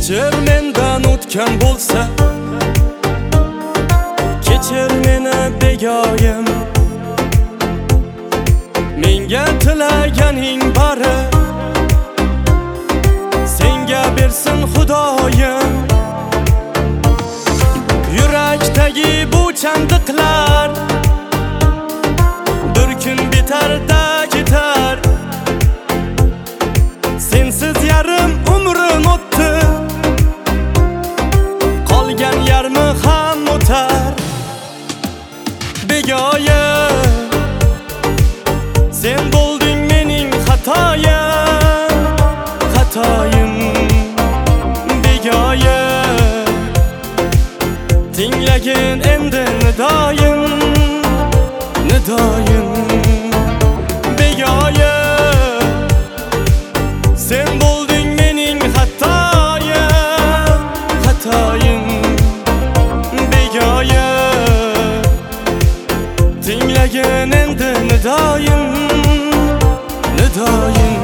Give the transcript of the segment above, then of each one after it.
Kechir mendan o'tgan bo'lsa, kechir meni begoyim. Menga tilaganing bari senga bersin Xudoyim. Yurakdagi bu chandiqlar bir kun bitar-da ketar. Sensiz yarim umrim o'tdi, qolgan yarmi ham o'tar. Begoyim, sen bo'lding mening xatoyim, xatoyim. Begoyim, tinglagin endi nidoyim, nidoyim. Begoyim, sen bo'lding mening xatoyim, xatoyim. Begoyim, tinglagin endi nidoyim, nidoyim.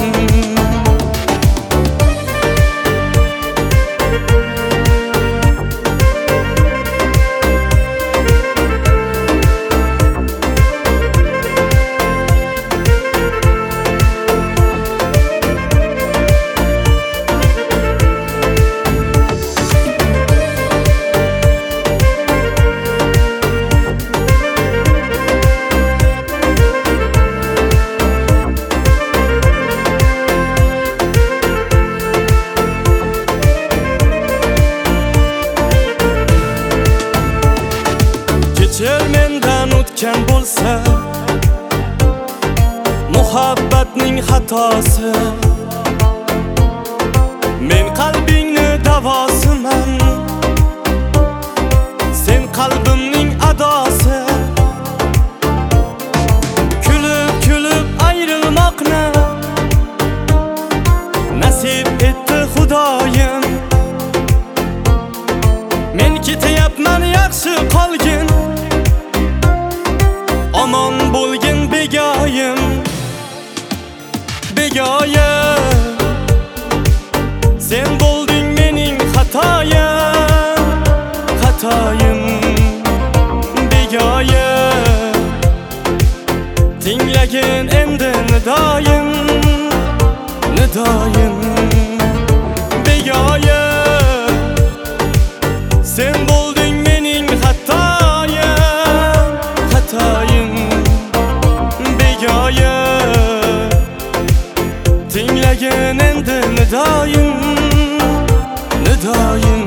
Kechir mendan o'tgan bo'lsa, muhabbatning xatosi. Men qalbingni davosiman, sen qalbimning adosi. Kulib kulib ayrilmoqni nasib etdi Xudoyim. Men ketyapman, yaxshi qolgin, omon bo'lgin begoyim. Begoyim, sen bo'lding mening xatoyim, xatoyim. Begoyim, tinglagin endi nidoyim, nidoyim. Begoyim, sen bo'lding mening xatoyim, xatoyim. Begoyim, tinglagin endi nidoyim, nidoyim.